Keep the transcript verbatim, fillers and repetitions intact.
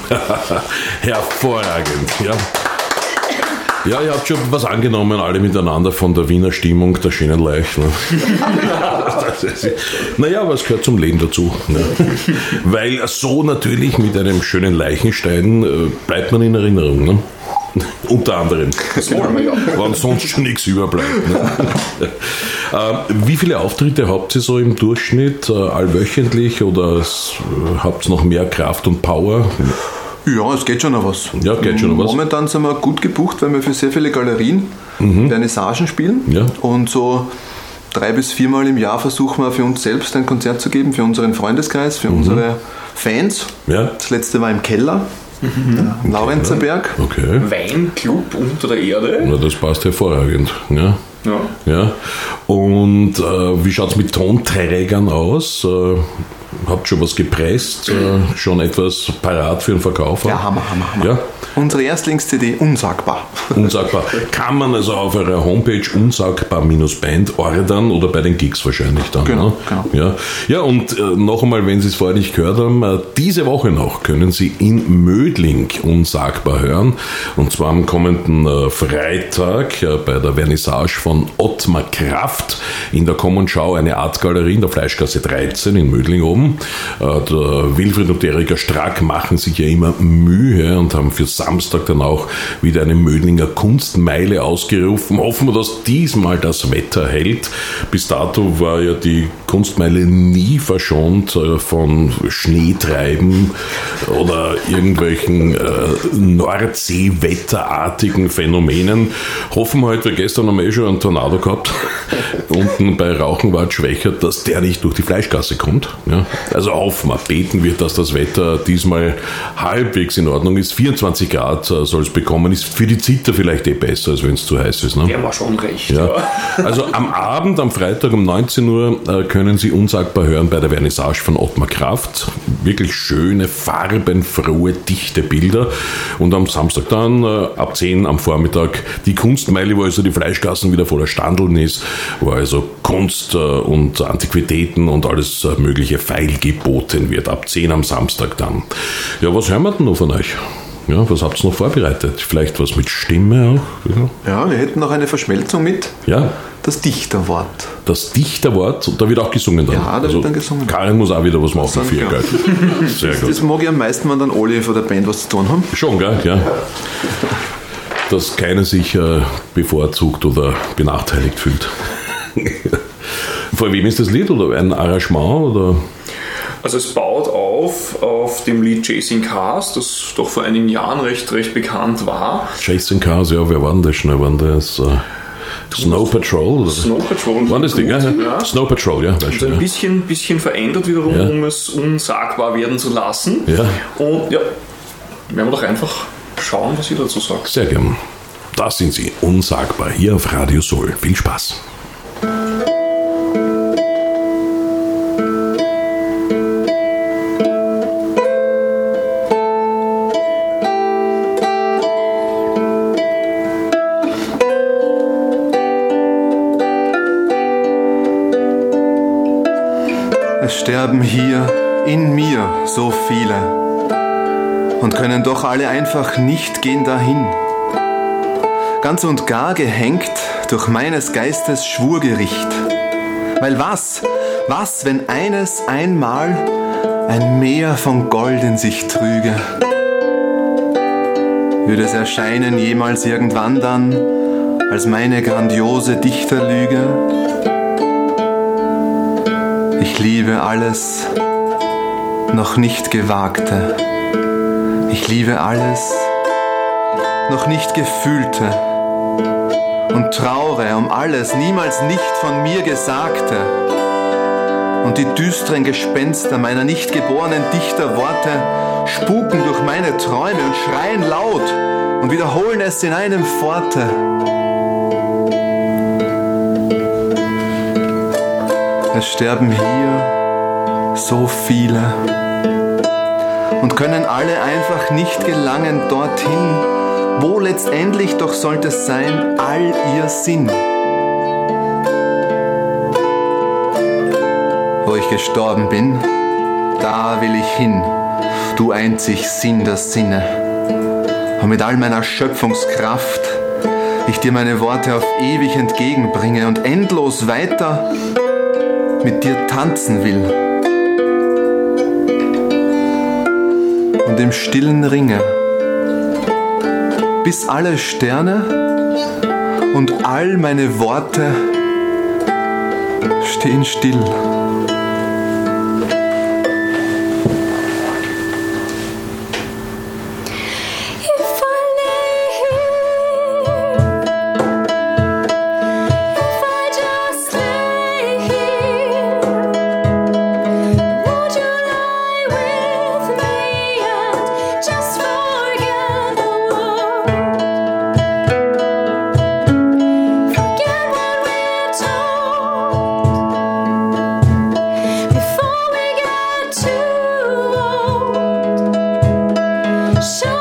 Hervorragend, ja. Ja, ihr habt schon was angenommen, alle miteinander von der Wiener Stimmung, der schönen Leichen. Naja, aber es gehört zum Leben dazu. Ne? Weil so natürlich mit einem schönen Leichenstein äh, bleibt man in Erinnerung. Ne? Unter anderem. Wenn sonst schon nichts überbleibt. Ne? äh, wie viele Auftritte habt ihr so im Durchschnitt? Äh, allwöchentlich oder äh, habt ihr noch mehr Kraft und Power? Ja, es geht schon noch was. Ja, geht schon noch was. Momentan sind wir gut gebucht, weil wir für sehr viele Galerien mhm. Vernissagen spielen. Ja. Und so drei bis viermal im Jahr versuchen wir für uns selbst ein Konzert zu geben, für unseren Freundeskreis, für mhm. unsere Fans. Ja. Das letzte war im Keller, mhm. im Laurenzerberg. Okay. Weinclub unter der Erde. Na, das passt hervorragend. Ja. Ja. Ja. Und äh, wie schaut es mit Tonträgern aus? Äh, habt schon was gepresst? Äh, schon etwas parat für den Verkauf? Ja, Hammer, Hammer, Hammer. Ja? Unsere Erstlingsc D, Unsagbar. Unsagbar. Kann man also auf eurer Homepage unsagbar-band ordern oder bei den Gigs wahrscheinlich dann. Genau, ne? genau. Ja, ja und äh, noch einmal, wenn Sie es vorher nicht gehört haben, äh, diese Woche noch können Sie in Mödling Unsagbar hören. Und zwar am kommenden äh, Freitag äh, bei der Vernissage von Ottmar Kraft in der Komm & Schau, eine Artgalerie in der Fleischgasse dreizehn in Mödling oben. Äh, der Wilfried und Erika Strack machen sich ja immer Mühe und haben für Samstag dann auch wieder eine Mödlinger Kunstmeile ausgerufen. Hoffen wir, dass diesmal das Wetter hält. Bis dato war ja die Kunstmeile nie verschont äh, von Schneetreiben oder irgendwelchen äh, Nordsee-wetterartigen Phänomenen. Hoffen wir halt, weil gestern haben wir eh schon einen Tornado gehabt, unten bei Rauchenwald-Schwächert, dass der nicht durch die Fleischgasse kommt. Ja? Also hoffen wir, beten wir, dass das Wetter diesmal halbwegs in Ordnung ist. vierundzwanzig Grad äh, soll es bekommen, ist für die Zitter vielleicht eh besser, als wenn es zu heiß ist. Ne? Der war schon recht. Ja. Ja. Also am Abend, am Freitag um neunzehn Uhr äh, können Sie Unsagbar hören bei der Vernissage von Ottmar Kraft. Wirklich schöne, farbenfrohe, dichte Bilder. Und am Samstag dann äh, ab zehn am Vormittag die Kunstmeile, wo also die Fleischgassen wieder voller Standeln ist, wo also Kunst äh, und Antiquitäten und alles äh, mögliche feil geboten wird. Ab zehn am Samstag dann. Ja, was hören wir denn noch von euch? Ja, was habt ihr noch vorbereitet? Vielleicht was mit Stimme auch? Ja, ja wir hätten noch eine Verschmelzung mit. Ja. Das Dichterwort. Das Dichterwort, und da wird auch gesungen dann. Ja, da also wird dann gesungen. Karin muss auch wieder was machen für ihr, gell? Sehr gut. Das mag ich am meisten, wenn dann alle von der Band was zu tun haben. Schon, gell? Ja. Dass keiner sich äh, bevorzugt oder benachteiligt fühlt. Von wem ist das Lied? Oder ein Arrangement? Oder? Also es baut auf auf dem Lied Chasing Cars, das doch vor einigen Jahren recht, recht bekannt war. Chasing Cars, ja, wer war denn das schnell? Waren das äh, Snow Patrol? Oder? Snow Patrol. War das Ding, ja? Ja. Snow Patrol, ja. Also ein ja. bisschen, bisschen verändert wiederum, ja. um es unsagbar werden zu lassen. Ja. Und ja, werden wir doch einfach schauen, was ihr dazu sagt. Sehr gern. Das sind sie, Unsagbar, hier auf Radio Soul. Viel Spaß. Es sterben hier in mir so viele und können doch alle einfach nicht gehen dahin. Ganz und gar gehängt durch meines Geistes Schwurgericht. Weil was, was, wenn eines einmal ein Meer von Gold in sich trüge? Würde es erscheinen jemals irgendwann dann als meine grandiose Dichterlüge? Ich liebe alles noch nicht Gewagte. Ich liebe alles noch nicht Gefühlte. Und traure um alles niemals nicht von mir Gesagte. Und die düsteren Gespenster meiner nicht geborenen Dichterworte spuken durch meine Träume und schreien laut und wiederholen es in einem Forte. Es sterben hier so viele und können alle einfach nicht gelangen dorthin, wo letztendlich doch sollte es sein, all ihr Sinn. Wo ich gestorben bin, da will ich hin, du einzig Sinn der Sinne. Und mit all meiner Schöpfungskraft ich dir meine Worte auf ewig entgegenbringe und endlos weiter mit dir tanzen will. Und im stillen Ringe, bis alle Sterne und all meine Worte stehen still. Show